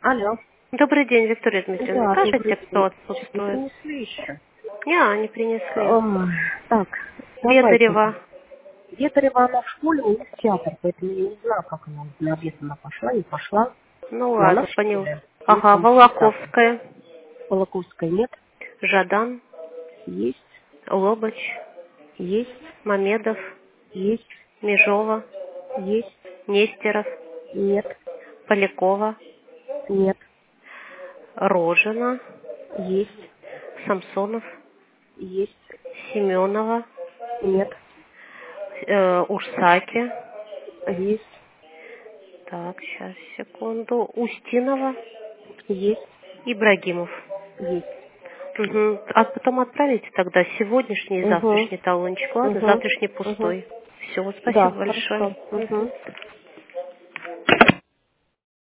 Алло. Добрый день, Виктория Дмитриевна. Да, Скажите, добрый кто день. Не отсутствует? принесли еще? Не принесли. Ой, так, давайте. Бедарева. Ветрева она в школе, у них театр, поэтому я не знаю, как она на обед она пошла, не пошла. Ну Но она ладно, в понял. школе. У них Ага, там спектакль. Волоковская, Полоковской нет. Жадан, Есть, Лобач, есть, Мамедов, есть, Межова, есть, Нестеров, нет, Полякова, нет, Рожина, есть, Самсонов, есть, Семенова, нет, Урсаки. есть, Так, сейчас, секунду. Устинова, есть, Ибрагимов. есть. Угу. А потом отправите тогда сегодняшний и Угу, завтрашний талончик. Ладно, угу, завтрашний угу. пустой. Все, Да, спасибо большое. хорошо. Угу.